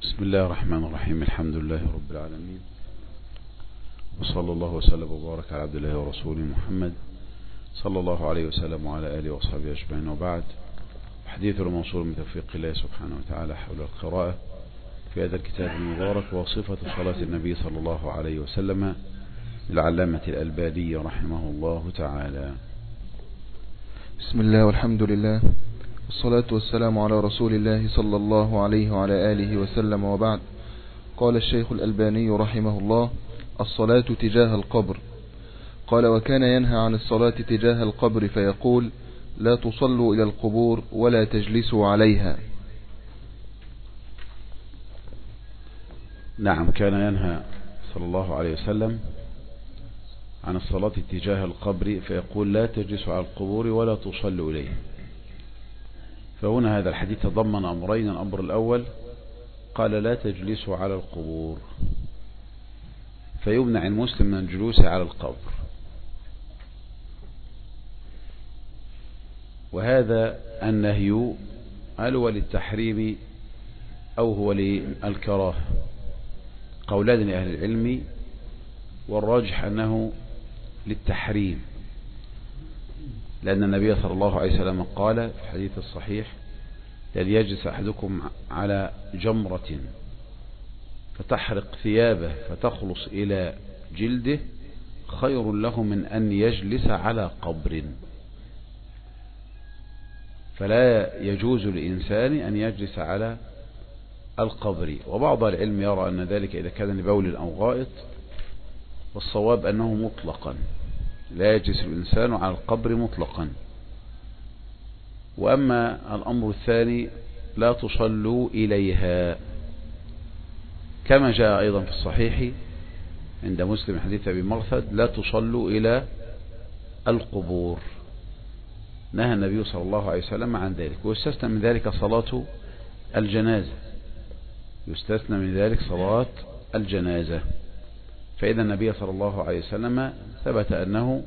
بسم الله الرحمن الرحيم. الحمد لله رب العالمين، وصلى الله وسلم وبارك على عبد الله ورسوله محمد صلى الله عليه وسلم وعلى آله وصحبه أجمعين، وبعد. حديث الموصول من توفيق الله سبحانه وتعالى حول القراءة في هذا الكتاب المبارك، وصفة صلاة النبي صلى الله عليه وسلم للعلامة الألباني رحمه الله تعالى. بسم الله والحمد لله، والصلاة والسلام على رسول الله صلى الله عليه وعلى آله وسلم، وبعد. قال الشيخ الألباني رحمه الله: الصلاة تجاه القبر. قال: وكان ينهى عن الصلاة تجاه القبر فيقول: لا تصلوا إلى القبور ولا تجلسوا عليها. نعم، كان ينهى صلى الله عليه وسلم عن الصلاة تجاه القبر فيقول: لا تجلسوا على القبور ولا تصلوا إليه. فهنا هذا الحديث تضمن أمرين. الأمر الأول قال: لا تجلسوا على القبور، فيمنع المسلم من الجلوس على القبر، وهذا النهي هل هو للتحريم أو هو للكراهة؟ قولان لأهل العلم، والراجح أنه للتحريم، لأن النبي صلى الله عليه وسلم قال في الحديث الصحيح: لن يجلس أحدكم على جمرة فتحرق ثيابه فتخلص إلى جلده خير له من أن يجلس على قبر. فلا يجوز لإنسان أن يجلس على القبر. وبعض العلم يرى أن ذلك إذا كان لبول أو غائط، والصواب أنه مطلقا لا يجلس الإنسان على القبر مطلقا. وأما الأمر الثاني: لا تصلوا إليها، كما جاء أيضا في الصحيح عند مسلم حديث أبي مرثد: لا تصلوا إلى القبور. نهى النبي صلى الله عليه وسلم عن ذلك، ويستثنى من ذلك صلاة الجنازة، يستثنى من ذلك صلاة الجنازة. فإذا النبي صلى الله عليه وسلم ثبت أنه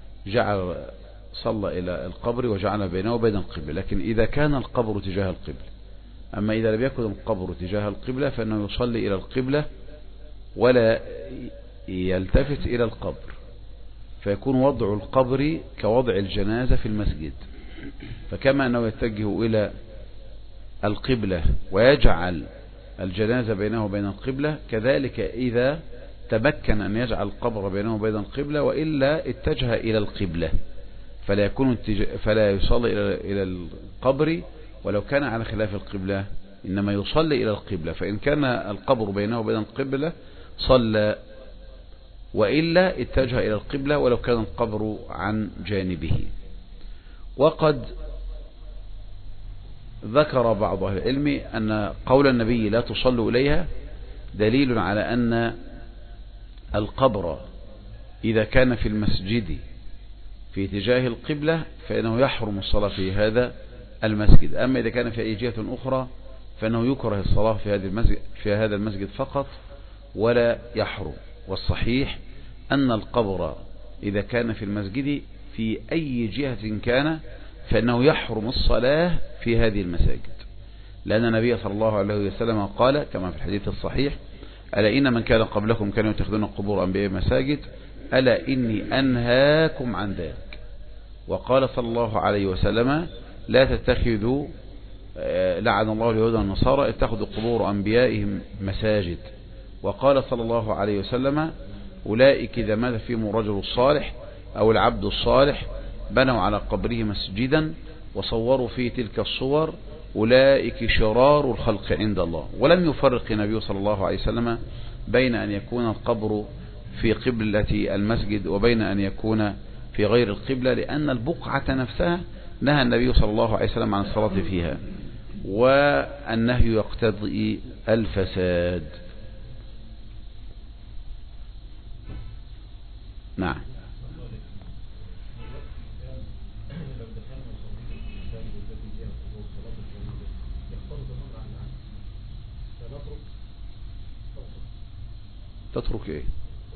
صلى إلى القبر وجعل بينه وبين القبلة، لكن إذا كان القبر تجاه القبلة. أما إذا لم يكن القبر تجاه القبلة فإنه يصلي إلى القبلة ولا يلتفت إلى القبر، فيكون وضع القبر كوضع الجنازة في المسجد. فكما أنه يتجه إلى القبلة ويجعل الجنازة بينه وبين القبلة، كذلك إذا تمكن أن يجعل القبر بينه وبين القبلة وإلا اتجه إلى القبلة، فلا يصلي إلى القبر ولو كان على خلاف القبلة، إنما يصلي إلى القبلة. فإن كان القبر بينه وبين القبلة صلى، وإلا اتجه إلى القبلة ولو كان القبر عن جانبه. وقد ذكر بعض أهل العلم أن قول النبي لا تصلوا إليها دليل على أن القبر إذا كان في المسجد في اتجاه القبلة فإنه يحرم الصلاة في هذا المسجد. أما إذا كان في أي جهة أخرى فإنه يكره الصلاة في هذا المسجد فقط ولا يحرم. والصحيح أن القبر إذا كان في المسجد في أي جهة كان فإنه يحرم الصلاة في هذه المساجد، لأن النبي صلى الله عليه وسلم قال كما في الحديث الصحيح: ألا إن من كان قبلكم كانوا يتخذون قبور أنبياء مساجد، ألا إني أنهاكم عن ذلك. وقال صلى الله عليه وسلم: لا تتخذوا، لعن الله اليهود والنصارى اتخذوا قبور أنبيائهم مساجد. وقال صلى الله عليه وسلم: أولئك إذا مات فيهم الرجل الصالح أو العبد الصالح بنوا على قبره مسجدا وصوروا فيه تلك الصور، أولئك شرار الخلق عند الله. ولم يفرق النبي صلى الله عليه وسلم بين أن يكون القبر في قبلة المسجد وبين أن يكون في غير القبلة، لأن البقعة نفسها نهى النبي صلى الله عليه وسلم عن الصلاة فيها، والنهي يقتضي الفساد. نعم. تترك ايه؟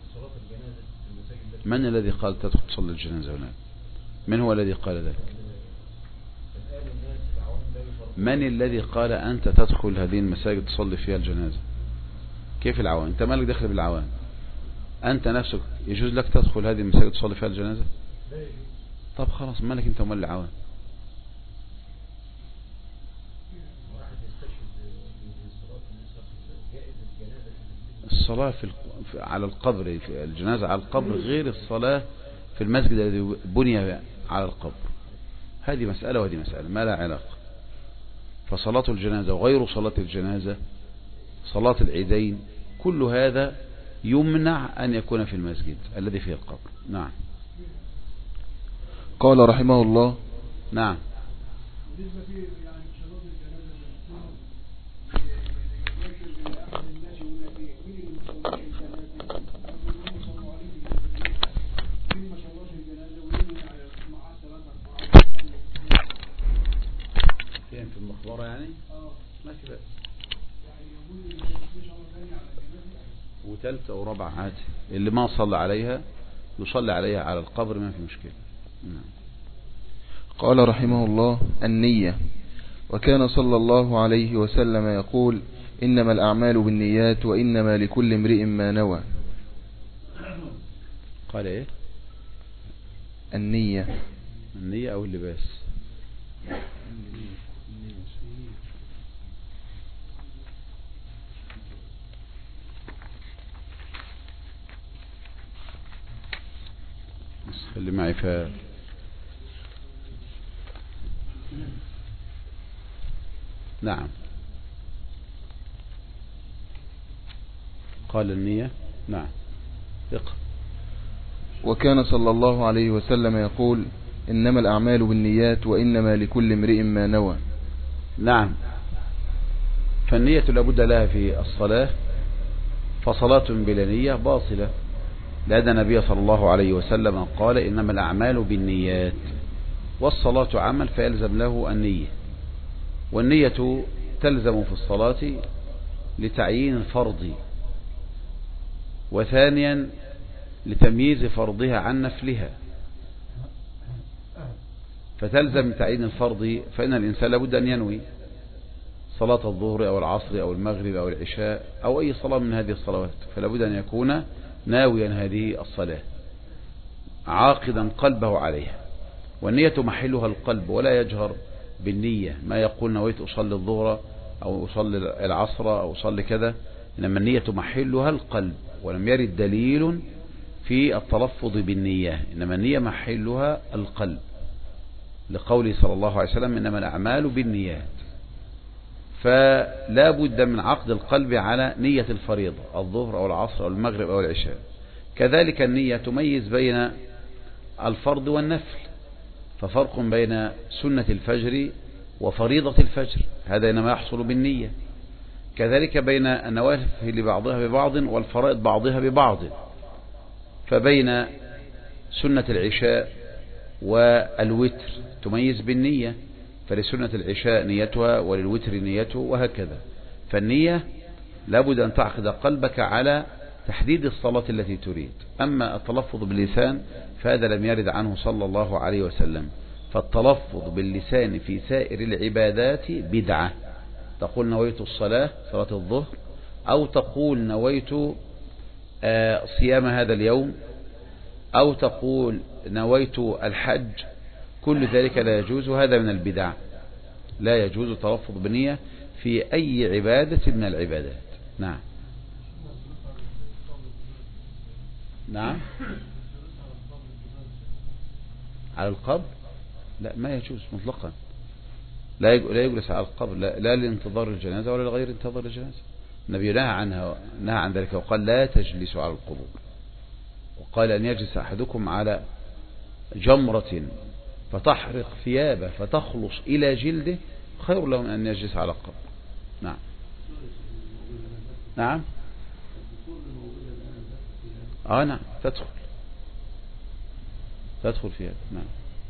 من الذي قال تدخل تصلي الجنازة هناك؟ من هو الذي قال ذلك؟ من الذي قال أنت تدخل هذه المساجد تصلي فيها الجنازة؟ كيف العوام؟ أنت مالك داخل بالعوام؟ أنت نفسك يجوز لك تدخل هذه المساجد تصلي فيها الجنازة؟ طب خلاص مالك أنت ومال العوام؟ الصلاة على القبر، في الجنازة على القبر غير الصلاة في المسجد الذي بني على القبر. هذه مسألة وهذه مسألة ما لا علاقة. فصلاة الجنازة وغير صلاة الجنازة، صلاة العيدين، كل هذا يمنع أن يكون في المسجد الذي فيه القبر. نعم. قال رحمه الله. نعم. في المقبرة يعني ما كده وثالثة ورابعة عادي، اللي ما صلى عليها يصلي عليها على القبر ما في مشكلة. قال رحمه الله: النية. وكان صلى الله عليه وسلم يقول: إنما الأعمال بالنيات وإنما لكل امرئ ما نوى. قال إيه؟ النية. النية أو اللباس؟ اللي معي نعم. قال النية. نعم. اقرأ. وكان صلى الله عليه وسلم يقول: إنما الأعمال بالنيات وإنما لكل امرئ ما نوى. نعم. فالنية لابد لها في الصلاة، فصلاة بلا نية باطلة، لأن النبي صلى الله عليه وسلم قال: إنما الأعمال بالنيات، والصلاة عمل فيلزم له النية، والنية تلزم في الصلاة لتعيين الفرض، وثانيا لتمييز فرضها عن نفلها. فتلزم تعيين الفرض، فإن الإنسان لابد أن ينوي صلاة الظهر أو العصر أو المغرب أو العشاء أو أي صلاة من هذه الصلوات، فلابد أن يكون ناويا هذه الصلاة عاقدا قلبه عليها، والنية محلها القلب، ولا يجهر بالنية ما يقول نويت أصلي الظهر أو أصلي العصر أو أصلي كذا، إنما النية محلها القلب، ولم يرد دليل في التلفظ بالنية، إنما النية محلها القلب، لقوله صلى الله عليه وسلم: إنما الأعمال بالنيات. فلا بد من عقد القلب على نية الفريضة، الظهر أو العصر أو المغرب أو العشاء. كذلك النية تميز بين الفرض والنفل، ففرق بين سنة الفجر وفريضة الفجر، هذا إنما يحصل بالنية. كذلك بين النوافل بعضها ببعض والفرائض بعضها ببعض، فبين سنة العشاء والوتر تميز بالنية، فلسنة العشاء نيتها وللوتر نيته وهكذا. فالنية لابد أن تعقد قلبك على تحديد الصلاة التي تريد. أما التلفظ باللسان فهذا لم يرد عنه صلى الله عليه وسلم، فالتلفظ باللسان في سائر العبادات بدعة. تقول نويت الصلاة، صلاة الظهر، أو تقول نويت صيام هذا اليوم، أو تقول نويت الحج، كل ذلك لا يجوز، وهذا من البدع. لا يجوز التلفظ بنية في أي عبادة من العبادات. نعم. نعم. على القبر لا، ما يجوز مطلقا، لا يجلس على القبر، لا لانتظار الجنازة ولا لغير انتظار الجنازة. النبي نهى عن ذلك، وقال: لا تجلسوا على القبور، وقال: أن يجلس أحدكم على جمرة فتحرق ثيابه فتخلص إلى جلده خير له من أن يجلس على القبر. نعم. نعم. نعم تدخل فيها. نعم.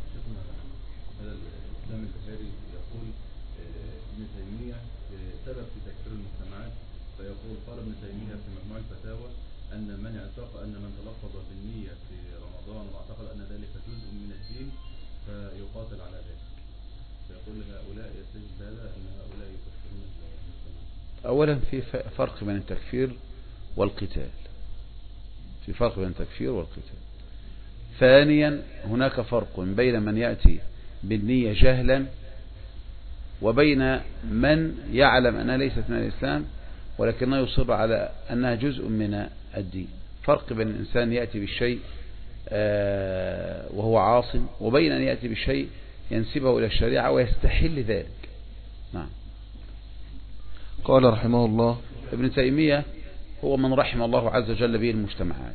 الإسلام البخاري يقول ابن تيمية سبب في تكفير المجتمعات، فيقول: قال ابن تيمية في مجموع الفتاوى أن من اعتقد أن من تلفظ بالنية في رمضان واعتقد أن ذلك جزء من الدين فيقاتل على ذلك. فيقول هؤلاء يستجد هذا أن هؤلاء يكفرون المجتمع. أولا في فرق بين التكفير والقتال، في فرق بين التكفير والقتال. ثانيا هناك فرق بين من يأتي بالنية جهلا وبين من يعلم أنها ليست من الإسلام ولكنه يصر على أنها جزء من الدين. فرق بين الإنسان يأتي بالشيء وهو عاصم وبين أن يأتي بالشيء ينسبه إلى الشريعة ويستحل ذلك. نعم. قال رحمه الله ابن تيمية هو من رحم الله عز وجل به المجتمعات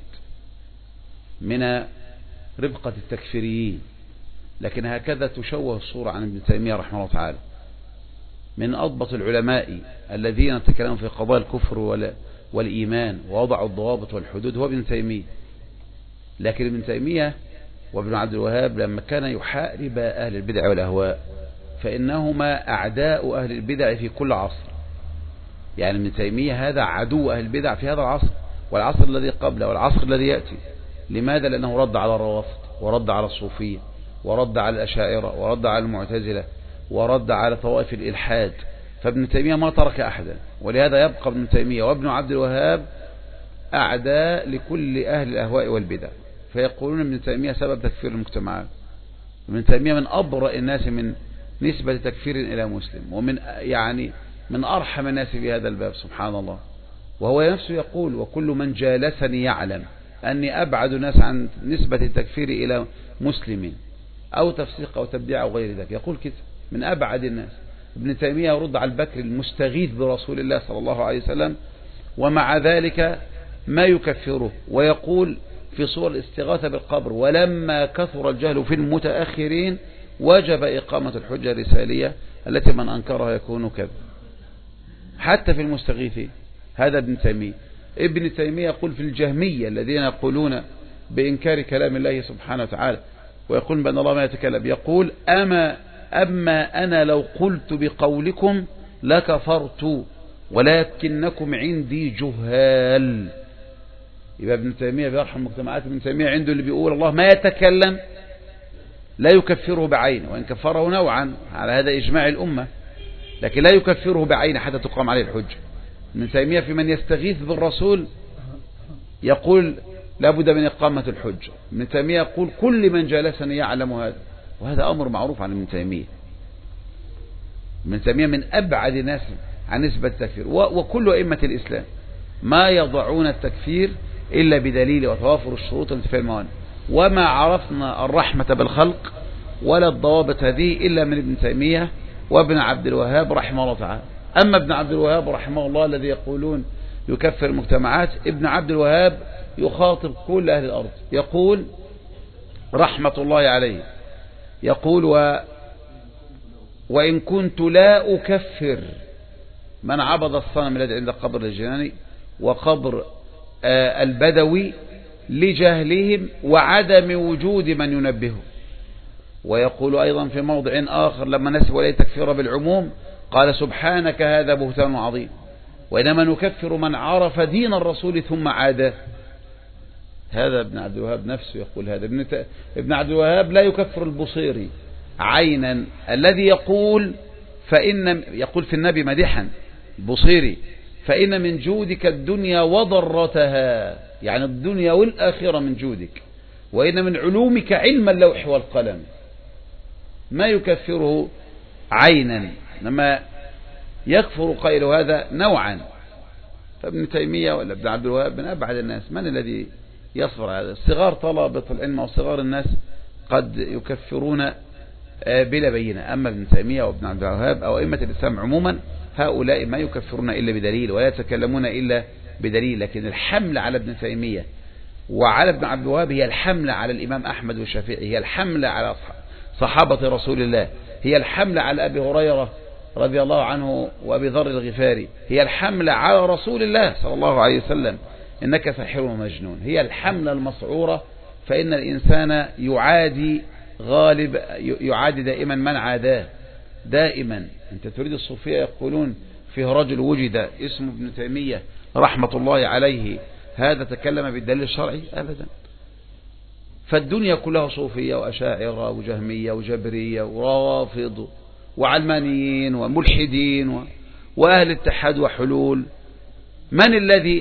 من ربقة التكفيريين، لكن هكذا تشوه الصورة عن ابن تيمية رحمه الله تعالى. من أضبط العلماء الذين تكلموا في قضايا الكفر والإيمان ووضعوا الضوابط والحدود هو ابن تيمية. لكن ابن تيمية وابن عبد الوهاب لما كان يحارب أهل البدع والأهواء فإنهما أعداء أهل البدع في كل عصر. يعني ابن تيمية هذا عدو أهل البدع في هذا العصر والعصر الذي قبله والعصر الذي يأتي. لماذا؟ لأنه رد على الروافض ورد على الصوفية ورد على الأشاعرة ورد على المعتزلة ورد على طوائف الإلحاد. فابن تيمية ما ترك أحدا، ولهذا يبقى ابن تيمية وابن عبد الوهاب أعداء لكل أهل الأهواء والبدع. فيقولون ابن تيمية سبب تكفير المجتمعات. ابن تيمية من أبرأ الناس من نسبة تكفير إلى مسلم، ومن يعني من أرحم الناس في هذا الباب سبحان الله. وهو نفسه يقول وكل من جالسني يعلم أني أبعد الناس عن نسبة التكفير إلى مسلم أو تفسيق أو تبديع أو غير ذلك. يقول كده من أبعد الناس. ابن تيمية يرد على البكر المستغيث برسول الله صلى الله عليه وسلم ومع ذلك ما يكفره، ويقول في صور الاستغاثة بالقبر ولما كثر الجهل في المتأخرين وجب إقامة الحجة الرسالية التي من أنكرها يكون كذب. حتى في المستغيثين هذا ابن تيمية. ابن تيمية يقول في الجهمية الذين يقولون بإنكار كلام الله سبحانه وتعالى ويقول بأن الله ما يتكلم، يقول أما أنا لو قلت بقولكم لكفرت ولكنكم عندي جهال. يبقى ابن تيمية بيرحم مجتمعات. ابن تيمية عنده اللي بيقول الله ما يتكلم لا يكفره بعينه، وإن كفره نوعا على هذا إجماع الأمة، لكن لا يكفره بعينه حتى تقام عليه الحجة. ابن تيمية في من يستغيث بالرسول يقول لابد من إقامة الحجة. ابن تيمية يقول كل من جالسني يعلم هذا، وهذا أمر معروف عن ابن تيمية. ابن تيمية من أبعد الناس عن نسبة التكفير. وكل أئمة الإسلام ما يضعون التكفير إلا بدليل وتوافر الشروط وانتفاء الموانع. وما عرفنا الرحمة بالخلق ولا الضوابط هذه إلا من ابن تيمية وابن عبد الوهاب رحمه الله تعالى. أما ابن عبد الوهاب رحمه الله الذي يقولون يكفر المجتمعات، ابن عبد الوهاب يخاطب كل أهل الأرض يقول رحمة الله عليه، يقول وإن كنت لا أكفر من عبد الصنم الذي عند قبر الجناني وقبر البدوي لجهلهم وعدم وجود من ينبهه. ويقول أيضا في موضع آخر لما نسب إليه تكفير بالعموم قال سبحانك هذا بهتان عظيم، وإنما نكفر من عرف دين الرسول ثم عاده. هذا ابن عبد الوهاب نفسه يقول هذا. ابن عبد الوهاب لا يكفر البصيري عينا الذي يقول في النبي مدحا البصيري فإن من جودك الدنيا وضرتها، يعني الدنيا والآخرة من جودك، وإن من علومك علم اللوح والقلم. ما يكفره عينا، لما يكفر قائل هذا نوعا. فابن تيمية ولا ابن عبد الوهاب من أبعد الناس. من الذي يصبر هذا؟ صغار طلبة العلم أو صغار الناس قد يكفرون بلا بينة. أما ابن تيمية وابن عبد الوهاب أو أئمة الإسلام عموما هؤلاء ما يكفرون إلا بدليل ولا يتكلمون إلا بدليل. لكن الحملة على ابن تيمية وعلى ابن عبد الوهاب هي الحملة على الإمام أحمد والشافعي، هي الحملة على صحابة رسول الله، هي الحملة على أبي هريرة رضي الله عنه وأبي ذر الغفاري، هي الحملة على رسول الله صلى الله عليه وسلم إنك ساحر ومجنون. هي الحملة المسعورة. فإن الإنسان يعادي دائما من عاداه دائما. أنت تريد الصوفية يقولون فيه رجل وجد اسمه ابن تيمية رحمة الله عليه، هذا تكلم بالدليل الشرعي؟ أبدا. فالدنيا كلها صوفية وأشاعرة وجهمية وجبرية ورافض وعلمانيين وملحدين وأهل اتحاد وحلول. من الذي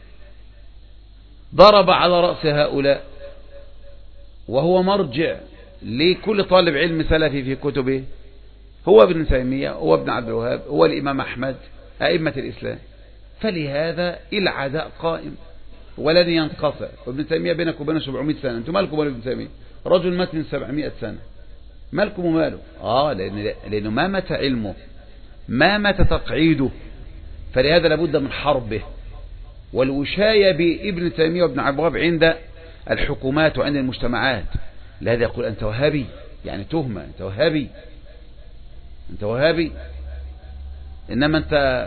ضرب على رأس هؤلاء وهو مرجع لكل طالب علم سلفي في كتبه؟ هو ابن تيمية، هو ابن عبد الوهاب، هو الإمام أحمد، أئمة الإسلام. فلهذا العداء قائم ولن ينقطع. وابن تيمية بينك وبينه 700 سنة، انتم مالكم ولا ابن تيمية؟ رجل مات من 700 سنة، مالكم وماله؟ لأنه ما مات علمه، ما مات تقعيده. فلهذا لابد من حربه والوشاية بابن تيمية وابن عبد الوهاب عند الحكومات وعند المجتمعات. لهذا يقول أنت وهابي، يعني تهمة، أنت وهابي، أنت وهابي. إنما أنت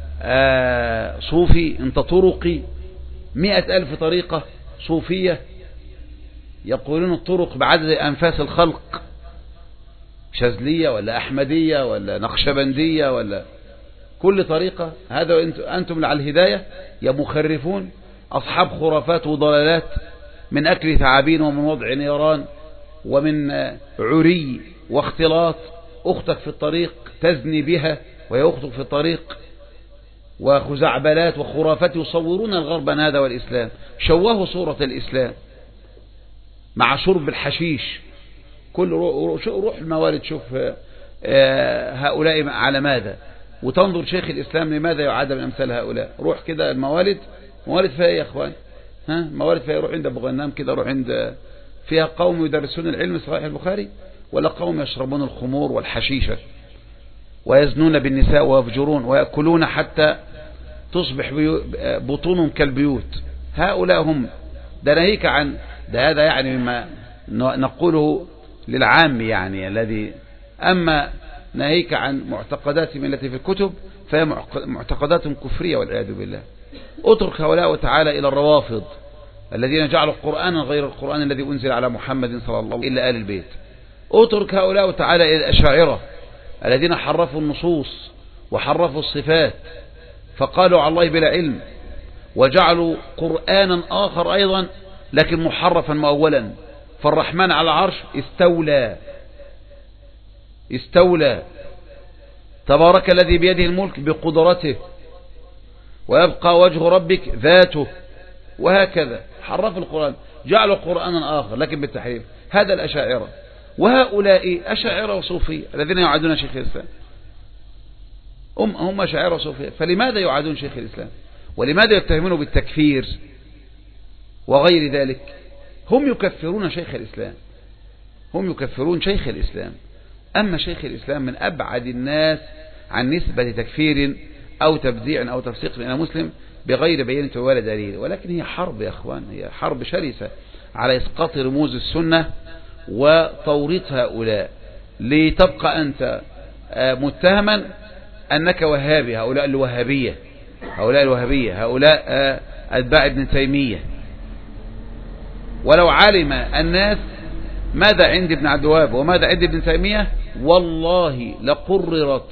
صوفي، أنت طرقي. 100,000 طريقة صوفية يقولون الطرق بعدد أنفاس الخلق، شاذلية ولا أحمدية ولا نقشبندية ولا كل طريقة. هذا أنتم على الهداية يا مخرفون، أصحاب خرافات وضلالات، من أكل ثعابين ومن وضع نيران ومن عري واختلاط. أختك في الطريق تزني بها وهي أختك في الطريق، وخزعبلات وخرافات يصورون الغرب هذا والإسلام، شوهوا صورة الإسلام مع شرب الحشيش. كل روح الموالد شوف هؤلاء على ماذا، وتنظر شيخ الإسلام لماذا يعاد من أمثال هؤلاء. روح كده الموالد، موالد فيها يا أخوان، موالد فيها، روح عند أبو غنام كده، روح عند فيها قوم يدرسون العلم صحيح البخاري، ولا قوم يشربون الخمور والحشيشة ويزنون بالنساء ويفجرون ويأكلون حتى تصبح بطونهم كالبيوت. هؤلاء هم. ده ناهيك عن ده، هذا يعني مما نقوله للعام يعني الذي. أما ناهيك عن معتقداتهم التي في الكتب فهي معتقدات كفرية والعياذ بالله. اترك هؤلاء وتعالى إلى الروافض الذين جعلوا قرآنا غير القرآن الذي أنزل على محمد صلى الله عليه وسلم إلا آل البيت. اترك هؤلاء وتعالى إلى الأشاعرة الذين حرفوا النصوص وحرفوا الصفات فقالوا على الله بلا علم، وجعلوا قرآنا آخر أيضا لكن محرفا مؤولا. فالرحمن على العرش استولى تبارك الذي بيده الملك بقدرته، ويبقى وجه ربك ذاته، وهكذا حرف القرآن، جعلوا قرآنا آخر لكن بالتحريف. هذا الأشاعرة، وهؤلاء أشاعرة وصوفية الذين يعادون شيخ الإسلام، هم أشاعرة وصوفية. فلماذا يعادون شيخ الإسلام؟ ولماذا يتهمونه بالتكفير وغير ذلك؟ هم يكفرون شيخ الإسلام، هم يكفرون شيخ الإسلام. أما شيخ الإسلام من أبعد الناس عن نسبة تكفير أو تبديع أو تفسيق إلى مسلم بغير بينة ولا دليل. ولكن هي حرب يا أخوان، هي حرب شرسة على إسقاط رموز السنة وتوريط هؤلاء، لتبقى أنت متهما أنك وهابي. هؤلاء الوهابية، هؤلاء أتباع ابن تيمية. ولو علم الناس ماذا عند ابن عبد الوهاب وماذا عند ابن تيمية والله لقررت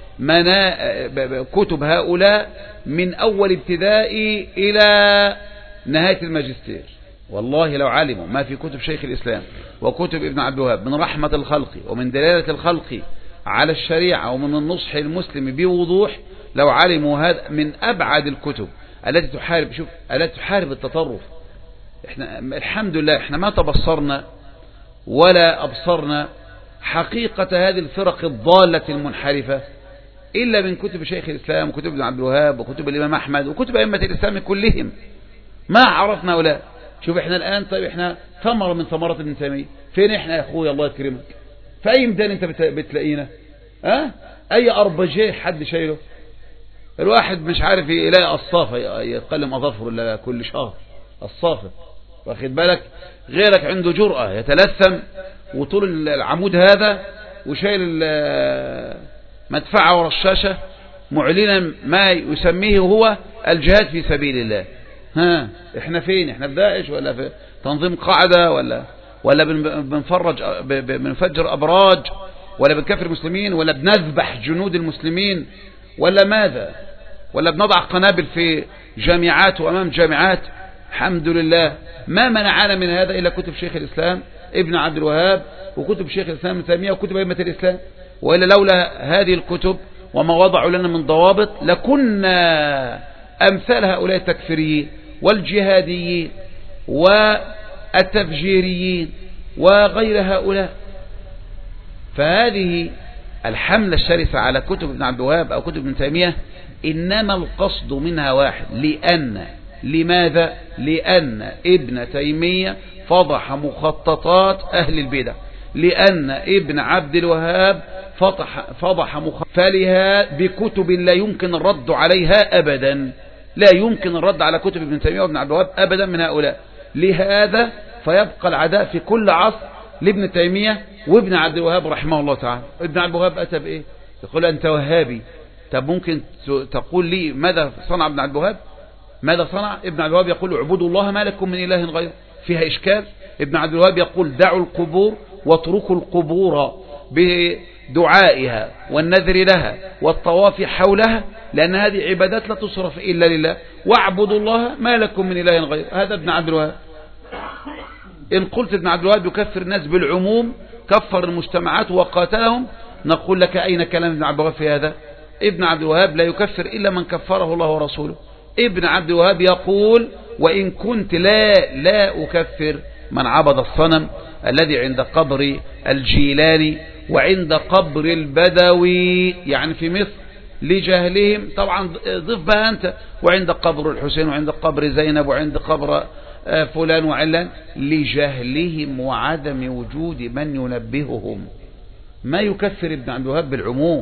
كتب هؤلاء من أول ابتدائي إلى نهاية الماجستير. والله لو علموا ما في كتب شيخ الإسلام وكتب ابن عبد الوهاب من رحمة الخلق ومن دلالة الخلق على الشريعة ومن النصح المسلم بوضوح، لو علموا هذا من أبعد الكتب التي تحارب، شوف، التي تحارب التطرف. احنا الحمد لله احنا ما تبصرنا ولا أبصرنا حقيقة هذه الفرق الضالة المنحرفة إلا من كتب شيخ الإسلام وكتب ابن عبد الوهاب وكتب الإمام أحمد وكتب أئمة الإسلام كلهم. ما عرفنا ولا شوف احنا الآن. طيب احنا ثمرة من ثمرات ابن تيمية، فين احنا يا أخوي الله يكرمك؟ في أي ميدان انت بتلاقينا؟ أي أربجيه حد شايله؟ الواحد مش عارف يلاقي الصافة يتقلم أظافر إلا كل شهر، الصافة واخد بالك؟ غيرك عنده جرأة يتلثم وطول العمود هذا وشايل مدفعة ورشاشة معلنا ما يسميه هو الجهاد في سبيل الله. احنا فين؟ احنا في داعش ولا في تنظيم قاعدة ولا بنفجر أبراج ولا بنكفر المسلمين ولا بنذبح جنود المسلمين ولا ماذا؟ ولا بنضع قنابل في جامعات وأمام جامعات؟ الحمد لله ما منعنا من هذا إلا كتب شيخ الإسلام ابن عبد الوهاب وكتب شيخ الإسلام ابن تيمية وكتب أئمة الإسلام. وإلا لولا هذه الكتب وما وضعوا لنا من ضوابط لكنا أمثال هؤلاء التكفيريين والجهاديين والتفجيريين وغير هؤلاء. فهذه الحملة الشرسة على كتب ابن عبد الوهاب أو كتب ابن تيمية إنما القصد منها واحد، لماذا؟ لأن ابن تيمية فضح مخططات أهل البدع، لأن ابن عبد الوهاب فضح فلها بكتب لا يمكن الرد عليها أبدا، لا يمكن الرد على كتب ابن تيمية وابن عبد الوهاب أبدا من هؤلاء. لهذا فيبقى العداء في كل عصر لابن تيمية وابن عبد الوهاب رحمه الله تعالى. ابن عبد الوهاب أتى بإيه؟ يقول أنت وهابي. طب ممكن تقول لي ماذا صنع ابن عبد الوهاب؟ ماذا صنع ابن عبد الوهاب؟ يقول اعبدوا الله ما لكم من إله غيره. فيها إشكال؟ ابن عبد الوهاب يقول دعوا القبور واتركوا القبور بدعائها والنذر لها والطواف حولها، لأن هذه عبادات لا تصرف إلا لله، واعبدوا الله ما لكم من إله غيره. هذا ابن عبد الوهاب. إن قلت ابن عبد الوهاب يكفر الناس بالعموم، كفر المجتمعات وقاتلهم، نقول لك أين كلام ابن عبد الوهاب في هذا؟ ابن عبد الوهاب لا يكفر إلا من كفره الله ورسوله. ابن عبد الوهاب يقول وإن كنت لا أكفر من عبد الصنم الذي عند قبر الجيلاني وعند قبر البدوي، يعني في مصر لجهلهم، طبعا ضف بها أنت، وعند قبر الحسين وعند قبر زينب وعند قبر فلان وعلان، لجهلهم وعدم وجود من ينبههم. ما يكفر ابن عبد الوهاب بالعموم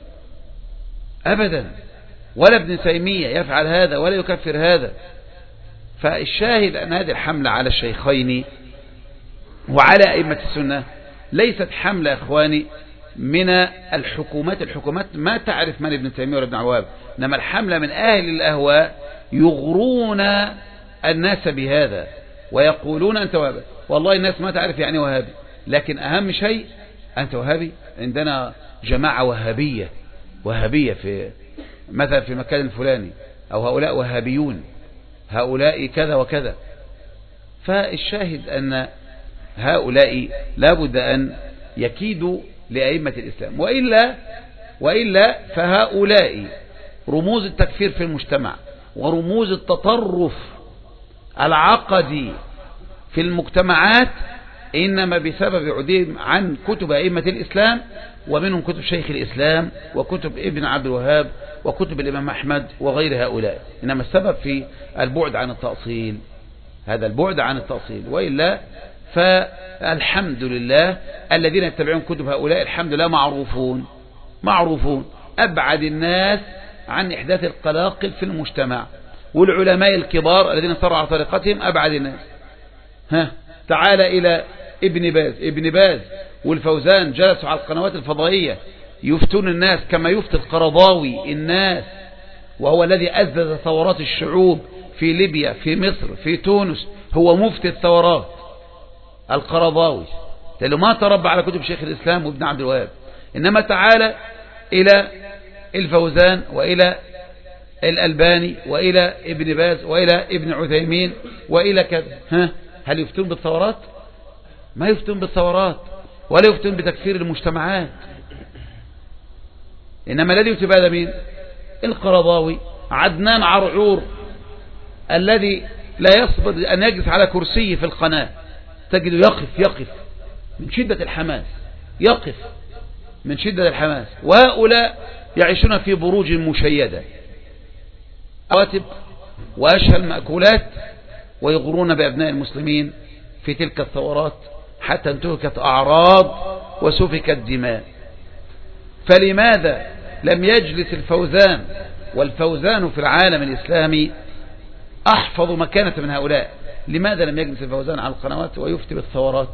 أبدا، ولا ابن تيمية يفعل هذا ولا يكفر هذا. فالشاهد أن هذه الحملة على الشيخين وعلى أئمة السنة ليست حملة يا إخواني من الحكومات. الحكومات ما تعرف من ابن تيمية ولا ابن عبد الوهاب، إنما الحملة من أهل الأهواء يغرون الناس بهذا ويقولون أنت وهابي. والله الناس ما تعرف يعني وهابي، لكن أهم شيء أنت وهابي. عندنا جماعة وهابية في مثلا في مكان الفلاني، أو هؤلاء وهابيون، هؤلاء كذا وكذا. فالشاهد أن هؤلاء لابد أن يكيدوا لأئمة الإسلام، وإلا فهؤلاء رموز التكفير في المجتمع ورموز التطرف العقدي في المجتمعات، إنما بسبب عديم عن كتب أئمة الإسلام، ومنهم كتب شيخ الإسلام وكتب ابن عبد الوهاب وكتب الإمام أحمد وغير هؤلاء. إنما السبب في البعد عن التأصيل، هذا البعد عن التأصيل. وإلا فالحمد لله الذين يتبعون كتب هؤلاء الحمد لله معروفون أبعد الناس عن إحداث القلاقل في المجتمع، والعلماء الكبار الذين سروا على طريقتهم أبعد الناس. تعال إلى ابن باز والفوزان جلسوا على القنوات الفضائية يفتون الناس كما يفتي القرضاوي الناس، وهو الذي أزز ثورات الشعوب في ليبيا في مصر في تونس، هو مفتي الثورات القرضاوي، لأنه ما تربى على كتب شيخ الإسلام وابن عبد الوهاب. إنما تعالى إلى الفوزان وإلى الألباني وإلى ابن باز وإلى ابن عثيمين وإلى كذا، هل يفتون بالثورات؟ ما يفتون بالثورات ولا يفتون بتكفير المجتمعات. إنما الذي يفتي بهذا مين؟ القرضاوي، عدنان عرعور الذي لا يصبر أن يجلس على كرسي في القناة، تجده يقف من شدة الحماس، يقف من شدة الحماس. وهؤلاء يعيشون في بروج مشيدة، رواتب وأشهى المأكولات، ويغرون بأبناء المسلمين في تلك الثورات حتى انتهكت أعراض وسفكت دماء. فلماذا لم يجلس الفوزان، والفوزان في العالم الإسلامي أحفظ مكانة من هؤلاء، لماذا لم يجلس الفوزان على القنوات ويفتي بالثورات؟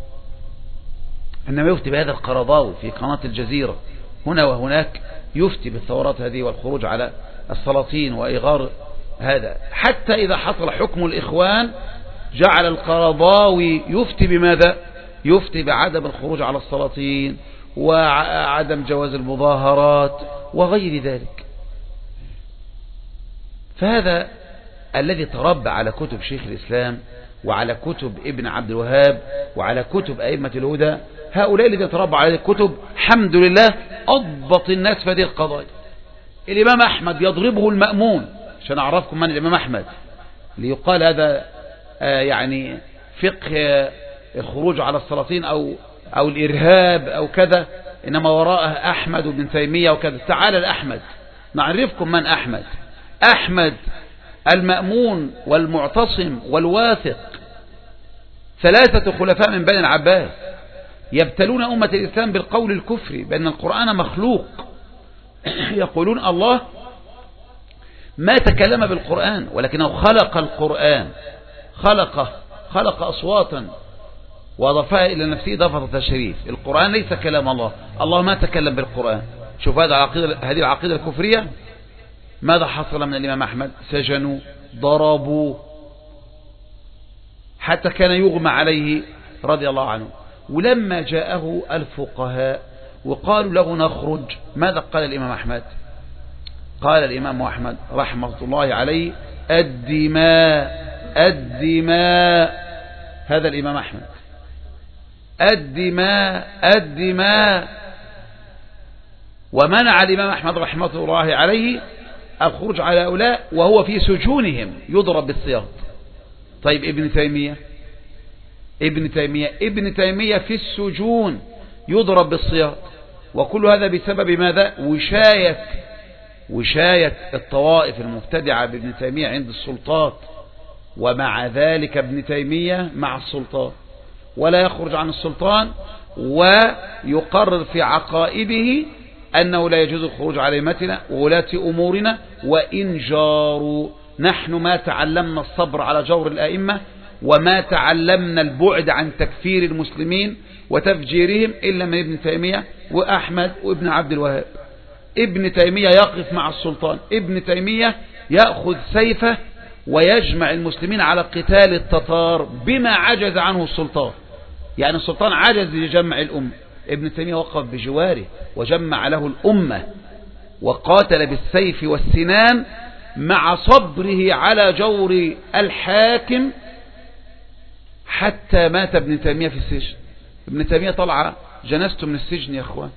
إنما يفتي بهذا القرضاوي في قناة الجزيرة هنا وهناك، يفتي بالثورات هذه والخروج على السلاطين وإغار هذا. حتى إذا حصل حكم الإخوان جعل القرضاوي يفتي بماذا؟ يفتي بعدم الخروج على السلاطين وعدم جواز المظاهرات وغير ذلك. فهذا الذي تربى على كتب شيخ الإسلام وعلى كتب ابن عبد الوهاب وعلى كتب أئمة الهدى. هؤلاء الذين تربوا على الكتب الحمد لله أضبط الناس في هذه القضايا. الإمام أحمد يضربه المأمون، عشان أعرفكم من الإمام أحمد، ليقال هذا يعني فقه الخروج على السلاطين أو الإرهاب أو كذا، إنما وراءه أحمد وابن تيمية وكذا. تعال الأحمد نعرفكم من أحمد. أحمد المأمون والمعتصم والواثق، ثلاثة خلفاء من بني العباس يبتلون أمة الإسلام بالقول الكفري بأن القرآن مخلوق. يقولون الله ما تكلم بالقرآن ولكنه خلق القرآن، خلق أصواتا وأضافها إلى نفسه إضافة تشريف. القرآن ليس كلام الله، الله ما تكلم بالقرآن. شوف هذه العقيدة الكفرية ماذا حصل من الإمام أحمد؟ سجنوا، ضربوا، حتى كان يغمى عليه رضي الله عنه. ولما جاءه الفقهاء وقالوا له نخرج، ماذا قال الإمام أحمد؟ قال الإمام أحمد رحمة الله عليه الدماء الدماء. هذا الإمام أحمد، الدماء الدماء. ومنع الإمام أحمد رحمة الله عليه الخروج على هؤلاء وهو في سجونهم يضرب بالسياط. طيب ابن تيمية في السجون يضرب بالسياط، وكل هذا بسبب ماذا؟ وشاية الطوائف المبتدعة بابن تيمية عند السلطات. ومع ذلك ابن تيمية مع السلطان ولا يخرج عن السلطان، ويقرر في عقائده أنه لا يجوز الخروج على أئمتنا وولاة أمورنا وإن جاروا. نحن ما تعلمنا الصبر على جور الأئمة وما تعلمنا البعد عن تكفير المسلمين وتفجيرهم إلا من ابن تيمية وأحمد وابن عبد الوهاب. ابن تيمية يقف مع السلطان، ابن تيمية يأخذ سيفه ويجمع المسلمين على قتال التتار بما عجز عنه السلطان. يعني السلطان عجز يجمع الأمة، ابن تيمية وقف بجواره وجمع له الأمة وقاتل بالسيف والسنان مع صبره على جور الحاكم حتى مات ابن تيمية في السجن. ابن تيمية طلع جنازته من السجن يا اخوان،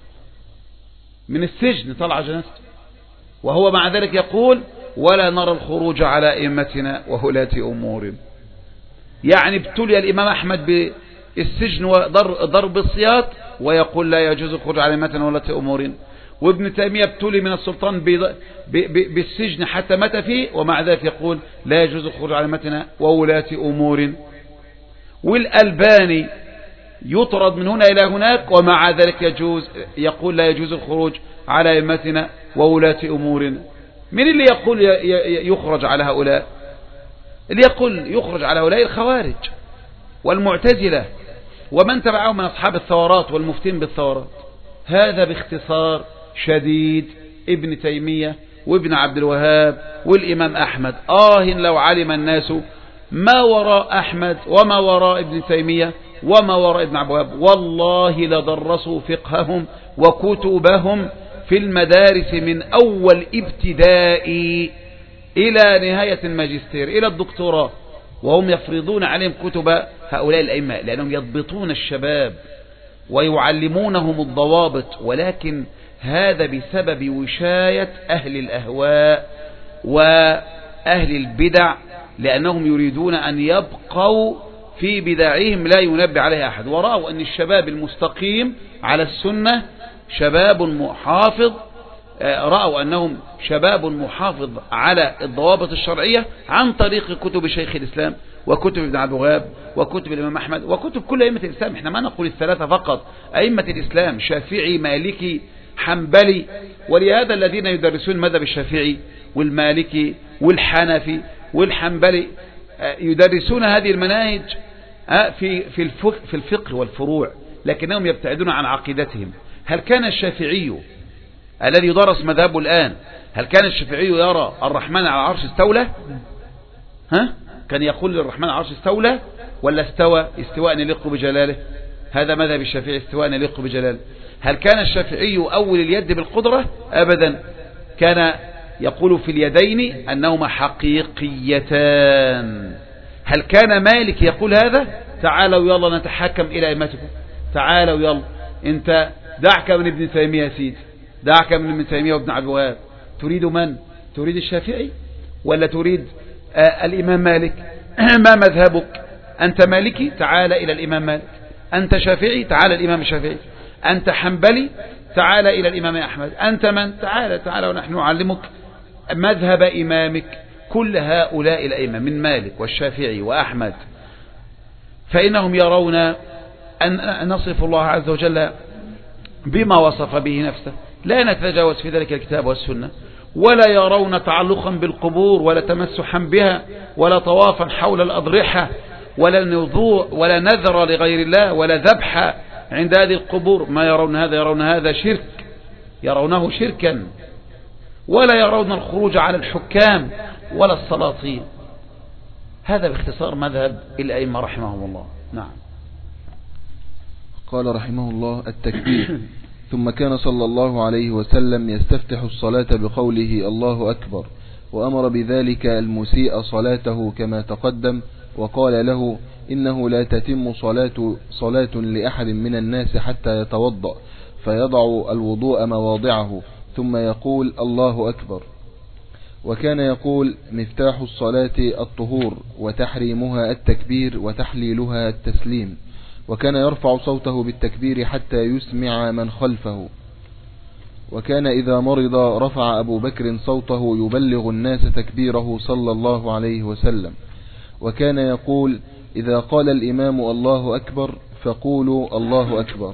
من السجن طلع جنازته، وهو مع ذلك يقول ولا نرى الخروج على أئمتنا وولاة أمورنا. يعني ابتلي الإمام أحمد بالسجن وضرب السياط ويقول لا يجوز الخروج على أئمتنا وولاة أمورنا، وابن تيمية ابتلي من السلطان بالسجن حتى مات فيه ومع ذلك يقول لا يجوز الخروج على أئمتنا وولاة أمورنا. والألباني يطرد من هنا إلى هناك ومع ذلك يقول لا يجوز الخروج على أئمتنا وولاة أمورنا. من اللي يقول يخرج على هؤلاء؟ اللي يقول يخرج على هؤلاء الخوارج والمعتزلة ومن تبعهم من أصحاب الثورات والمفتين بالثورات. هذا باختصار شديد ابن تيمية وابن عبد الوهاب والإمام أحمد. لو علم الناس ما وراء أحمد وما وراء ابن تيمية وما وراء ابن عبد الوهاب والله لدرسوا فقههم وكتبهم في المدارس من أول ابتداء إلى نهاية الماجستير إلى الدكتوراه، وهم يفرضون عليهم كتب هؤلاء الأئمة لأنهم يضبطون الشباب ويعلمونهم الضوابط. ولكن هذا بسبب وشاية أهل الأهواء وأهل البدع، لأنهم يريدون أن يبقوا في بدعهم لا ينبه عليها أحد. ورأوا أن الشباب المستقيم على السنة شباب محافظ، رأوا أنهم شباب محافظ على الضوابط الشرعية عن طريق كتب شيخ الإسلام وكتب ابن عبد الوهاب وكتب الإمام أحمد وكتب كل أئمة الإسلام. احنا ما نقول الثلاثة فقط، أئمة الإسلام شافعي مالكي حنبلي. ولهذا الذين يدرسون مذهب الشافعي والمالكي والحنفي والحنبلي يدرسون هذه المناهج في الفقه والفروع، لكنهم يبتعدون عن عقيدتهم. هل كان الشافعي الذي يدرس مذهبه الآن، هل كان الشافعي يرى الرحمن على العرش استولى؟ كان يقول الرحمن على العرش استولى ولا استوى استواء يليق بجلاله؟ هذا مذهب الشافعي، استواء يليق بجلاله. هل كان الشافعي أول اليد بالقدرة؟ أبدا، كان يقول في اليدين أنهما حقيقيتان. هل كان مالك يقول هذا؟ تعالوا يلا نتحكم إلى أئمتكم، تعالوا يلا انت دعك من ابن تيمية يا سيدي، دعك من ابن تيمية وابن عبد الوهاب، تريد من؟ تريد الشافعي ولا تريد الإمام مالك؟ ما مذهبك؟ أنت مالكي تعال إلى الإمام مالك، أنت شافعي تعال الإمام الشافعي، أنت حنبلي تعال إلى الإمام أحمد، أنت من؟ تعال ونحن نعلمك مذهب إمامك. كل هؤلاء الأئمة من مالك والشافعي وأحمد فإنهم يرون أن نصف الله عز وجل بما وصف به نفسه، لا نتجاوز في ذلك الكتاب والسنة، ولا يرون تعلقا بالقبور ولا تمسحا بها ولا طوافا حول الأضرحة ولا نذر لغير الله ولا ذبح عند هذه القبور. ما يرون هذا، يرون هذا شرك، يرونه شركا، ولا يرون الخروج على الحكام ولا السلاطين. هذا باختصار مذهب الأئمة رحمهم الله. نعم. قال رحمه الله: التكبير. ثم كان صلى الله عليه وسلم يستفتح الصلاة بقوله الله أكبر، وأمر بذلك المسيء صلاته كما تقدم، وقال له: إنه لا تتم صلاة لأحد من الناس حتى يتوضأ، فيضع الوضوء مواضعه ثم يقول الله أكبر. وكان يقول: مفتاح الصلاة الطهور، وتحريمها التكبير، وتحليلها التسليم. وكان يرفع صوته بالتكبير حتى يسمع من خلفه. وكان إذا مرض رفع أبو بكر صوته يبلغ الناس تكبيره صلى الله عليه وسلم. وكان يقول: إذا قال الإمام الله أكبر فقولوا الله أكبر.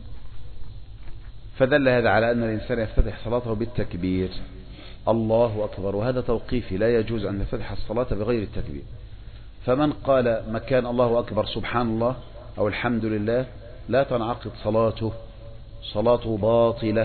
فدل هذا على أن الإنسان يفتتح صلاته بالتكبير الله أكبر، وهذا توقيفي، لا يجوز أن يفتتح الصلاة بغير التكبير. فمن قال مكان الله أكبر سبحان الله أو الحمد لله لا تنعقد صلاته باطلة،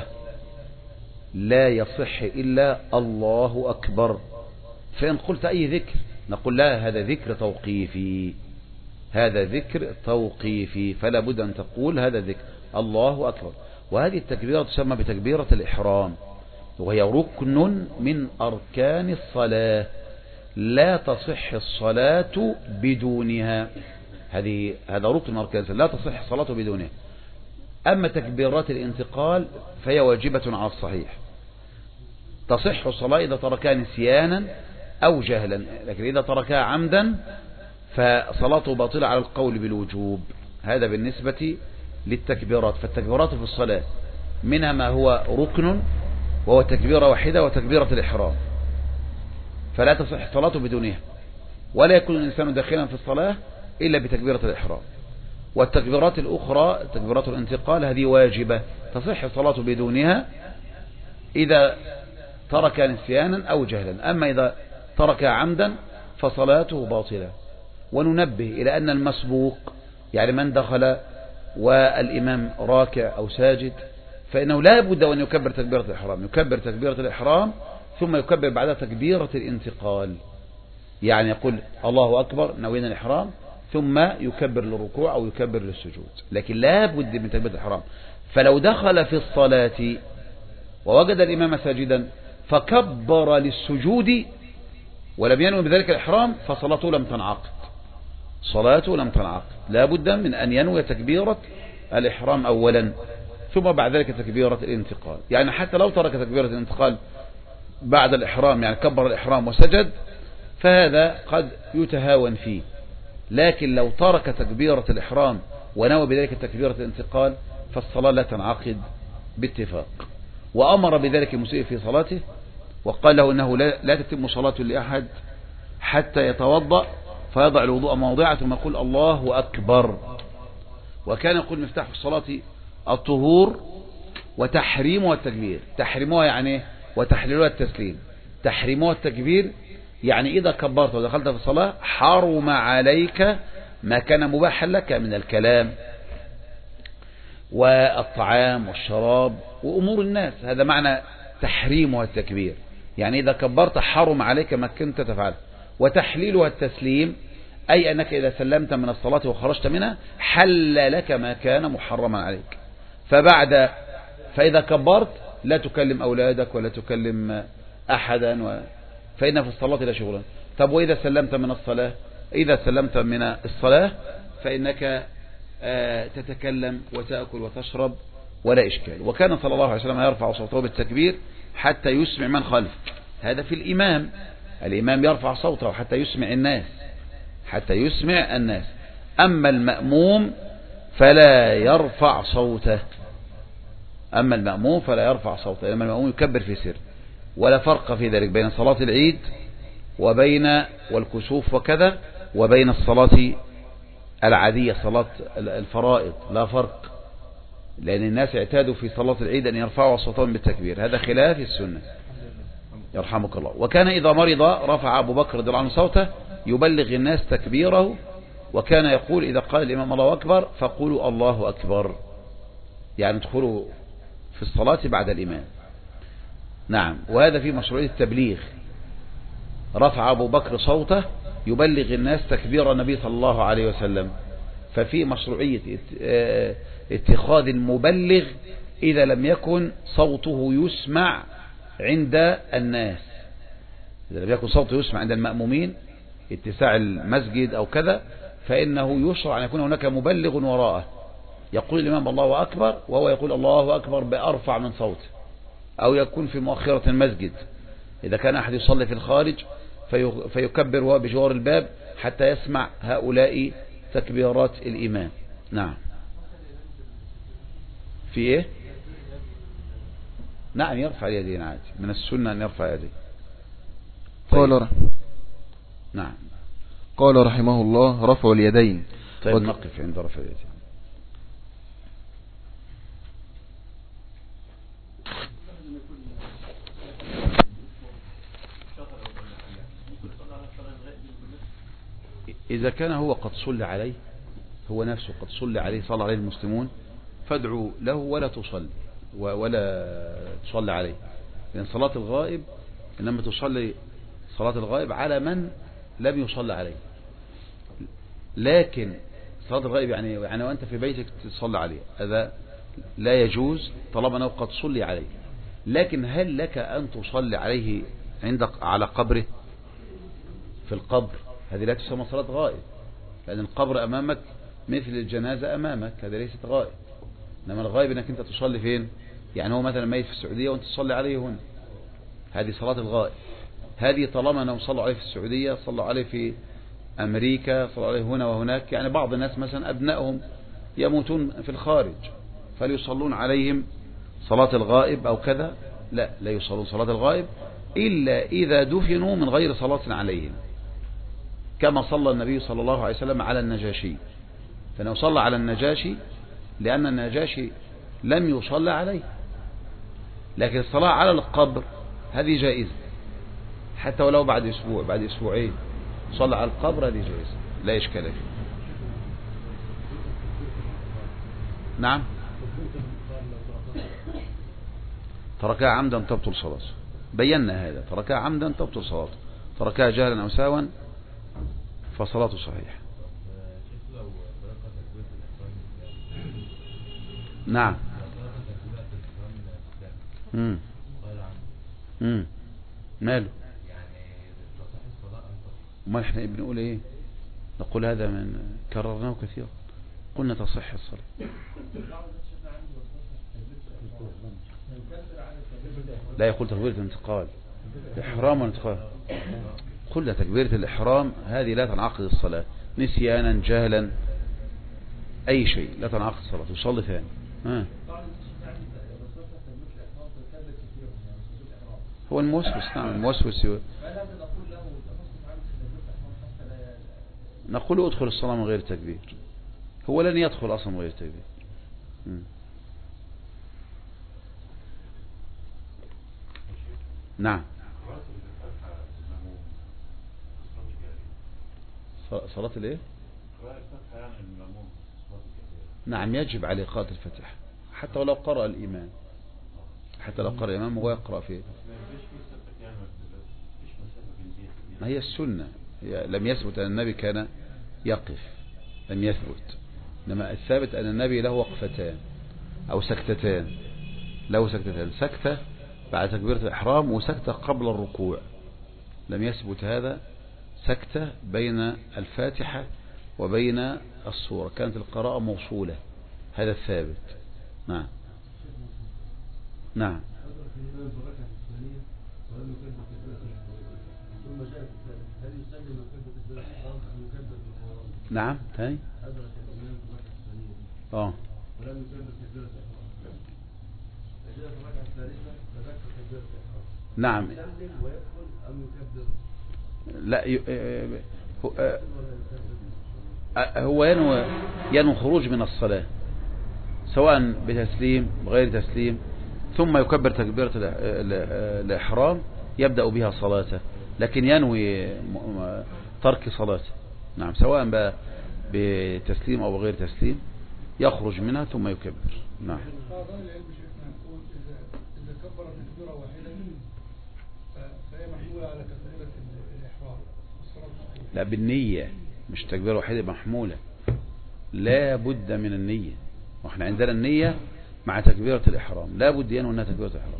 لا يصح إلا الله أكبر. فإن قلت أي ذكر نقول لا، هذا ذكر توقيفي، هذا ذكر توقيفي، فلا بد أن تقول هذا ذكر الله أكبر. وهذه التكبيرة تسمى بتكبيرة الإحرام، وهي ركن من أركان الصلاة، لا تصح الصلاة بدونها. هذا ركن من أركان الصلاة، لا تصح الصلاة بدونها. أما تكبيرات الانتقال فهي واجبة على الصحيح، تصح الصلاة إذا تركها نسيانا أو جهلا، لكن إذا تركها عمدا فصلاته باطلة على القول بالوجوب. هذا بالنسبة للتكبيرات. فالتكبيرات في الصلاة منها ما هو ركن وهو تكبيرة واحدة وتكبيرة الإحرام، فلا تصح الصلاة بدونها، ولا يكون الإنسان داخلا في الصلاة إلا بتكبيرة الإحرام. والتكبيرات الأخرى تكبيرات الانتقال هذه واجبة، تصح الصلاة بدونها إذا ترك نسيانا أو جهلا، أما إذا ترك عمدا فصلاته باطلة. وننبه إلى أن المسبوق يعني من دخل والإمام راكع أو ساجد فإنه لا بد أن يكبر تكبيرة الإحرام، يكبر تكبيرة الإحرام ثم يكبر بعدها تكبيرة الانتقال، يعني يقول الله أكبر نوينا الإحرام ثم يكبر للركوع أو يكبر للسجود، لكن لا بد من تكبيرة الإحرام. فلو دخل في الصلاة ووجد الإمام ساجدا فكبر للسجود ولم ينوي بذلك الإحرام فصلاته لم تنعقد، صلاته لم تنعقد. لا بد من أن ينوي تكبيرة الإحرام أولا ثم بعد ذلك تكبيرة الانتقال. يعني حتى لو ترك تكبيرة الانتقال بعد الإحرام، يعني كبر الإحرام وسجد، فهذا قد يتهاون فيه، لكن لو ترك تكبيرة الإحرام ونوى بذلك تكبيرة الانتقال فالصلاة لا تنعقد باتفاق. وأمر بذلك المسيء في صلاته وقال له إنه لا تتم صلاة لأحد حتى يتوضأ فيضع الوضوء موضعه ثم يقول الله أكبر. وكان يقول مفتاح الصلاة الطهور وتحريمها التكبير. تحريمها يعني وتحليلها التسليم. تحريمها التكبير يعني إذا كبرت ودخلت في الصلاة حرم عليك ما كان مباحا لك من الكلام والطعام والشراب وأمور الناس، هذا معنى تحريمها التكبير، يعني إذا كبرت حرم عليك ما كنت تفعل. وتحليلها التسليم أي أنك إذا سلمت من الصلاة وخرجت منها حل لك ما كان محرما عليك. فإذا كبرت لا تكلم أولادك ولا تكلم أحدا فإن في الصلاة لا شغلا. طب وإذا سلمت من الصلاة إذا سلمت من الصلاة فإنك تتكلم وتأكل وتشرب ولا إشكال. وكان صلى الله عليه وسلم يرفع صوته بالتكبير حتى يسمع من خلف. هذا في الإمام يرفع صوته حتى يسمع الناس. أما المأموم فلا يرفع صوته. لأن المأموم يكبر في سر. ولا فرق في ذلك بين صلاة العيد وبين والكسوف وكذا وبين الصلاة العادية صلاة الفرائض، لا فرق، لأن الناس اعتادوا في صلاة العيد أن يرفعوا صوتهم بالتكبير، هذا خلاف السنة يرحمك الله. وكان إذا مرض رفع أبو بكر رضي الله عنه صوته يبلغ الناس تكبيره، وكان يقول إذا قال الإمام الله أكبر فقولوا الله أكبر، يعني ادخلوا في الصلاة بعد الإمام. نعم. وهذا في مشروعية التبليغ، رفع أبو بكر صوته يبلغ الناس تكبير النبي صلى الله عليه وسلم، ففي مشروعية اتخاذ المبلغ إذا لم يكن صوته يسمع عند الناس. إذا لم يكن صوته يسمع عند المأمومين اتساع المسجد أو كذا، فإنه يشرع أن يكون هناك مبلغ وراءه يقول الإمام الله أكبر وهو يقول الله أكبر بأرفع من صوته، أو يكون في مؤخرة المسجد إذا كان أحد يصلي في الخارج فيكبر وهو بجوار الباب حتى يسمع هؤلاء تكبيرات الإمام. نعم. في إيه؟ نعم يرفع يدين عادي، من السنة أن يرفع يدين. طيب. نعم. قال رحمه الله رفع اليدين. طيب نقف عند رفع اليدين. إذا كان هو قد صلى عليه، هو نفسه قد صلى عليه، صلى عليه المسلمون، فادعوا له ولا تصلي عليه، لأن صلاة الغائب إنما تصلي صلاة الغائب على من لم يصلى عليه. لكن صلاة الغائب يعني وأنت في بيتك تصلي عليه، هذا لا يجوز طالما أنه قد صلي عليه. لكن هل لك أن تصلي عليه عندك على قبره في القبر؟ هذه لا تسمى صلاة غائب، لأن القبر أمامك مثل الجنازة أمامك، هذا ليست غائب. إنما الغائب أنك أنت تصلي فين؟ يعني هو مثلا ميت في السعودية وأنت تصلي عليه هنا، هذه صلاة الغائب. هذه طالما أنهم صلوا عليه في السعودية، صلوا عليه في أمريكا، صلوا عليه هنا وهناك، يعني بعض الناس مثلا أبنائهم يموتون في الخارج فليصلون عليهم صلاة الغائب أو كذا، لا يصلون صلاة الغائب إلا إذا دفنوا من غير صلاة عليهم، كما صلى النبي صلى الله عليه وسلم على النجاشي، فإنه صلى على النجاشي لأن النجاشي لم يصلى عليه. لكن الصلاة على القبر هذه جائزة، حتى ولو بعد أسبوع بعد أسبوعين صلى على القبر، هذه جائزة لا إشكال فيه. نعم. تركها عمدا تبطل صلاته، بينا هذا، تركها عمدا تبطل صلاته، تركها جهلا أو سهوا فصلاته صحيحة. نعم. ماله؟ ما احنا بنقول ايه؟ نقول هذا من كررناه كثيرا، قلنا تصح الصلاة. لا يقول تكبيرة الانتقال، الإحرام والانتقال، قلنا تكبيرة الإحرام هذه لا تنعقد الصلاة، نسيانا جهلا أي شيء لا تنعقد الصلاة، يصلي ثاني. هو الموسوس. نعم الموسوس نقول ادخل الصلاة من غير تكبير، هو لن يدخل أصلا من غير تكبير. نعم. صلاة الايه؟ نعم يجب عليه قراءة الفاتحة حتى ولو قرأ الإمام، حتى لو قرأ الإمام هو يقرأ فيه. ما هي السنة، لم يثبت أن النبي كان يقف، لم يثبت، إنما الثابت أن النبي له وقفتان أو سكتتان، له سكتتان، سكتة بعد تكبيرة الإحرام وسكتة قبل الركوع، لم يثبت هذا سكتة بين الفاتحة وبين السورة، كانت القراءة موصولة، هذا الثابت. نعم نعم. نعم تاني. نعم. لا هو ينوي خروج من الصلاة سواء بتسليم بغير تسليم، ثم يكبر تكبيرة الإحرام يبدأ بها صلاته، لكن ينوي ترك صلاته. نعم، سواء بقى بتسليم أو بغير تسليم يخرج منها ثم يكبر. نعم. إذا كبر تكبيرة واحدة فهي محمولة على تكبيرة الإحرام. لا، بالنية، مش تكبيرة واحدة محمولة، لا بد من النية، واحنا عندنا النية مع تكبيرة الإحرام، لا بد ينوي أنها تكبيرة الإحرام.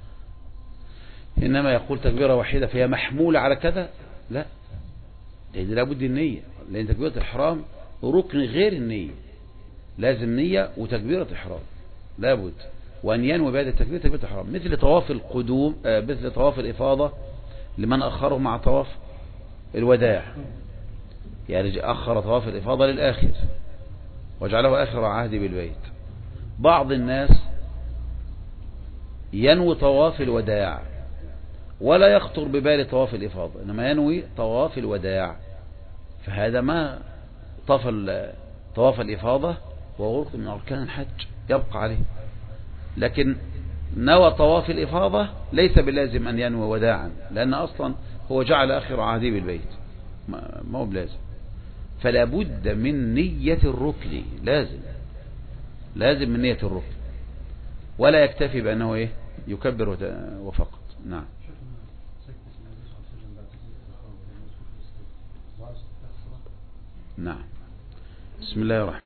إنما يقول تكبيرة واحدة فهي محمولة على كذا، لا، لا بد النية، لأن تكبيرة الإحرام ركن غير النية، لازم نية وتكبيرة إحرام لا بد، وأن ينوي بعد التكبير تكبيرة الإحرام، مثل طواف القدوم، مثل طواف الإفاضة لمن أخره مع طواف الوداع، يعني أخر طواف الإفاضة للآخر وجعله آخر عهد بالبيت. بعض الناس ينوي طواف الوداع ولا يخطر ببال طواف الإفاضة، إنما ينوي طواف الوداع، فهذا ما طواف الإفاضة وهو ركن من أركان الحج يبقى عليه، لكن نوى طواف الإفاضة ليس بلازم أن ينوي وداعا، لأن أصلا هو جعل آخر عهده بالبيت، ما هو بلازم. فلا بد من نية الركن، لازم من نية الركن، ولا يكتفي بأنه يكبر وفقط. نعم. نعم. بسم الله الرحمن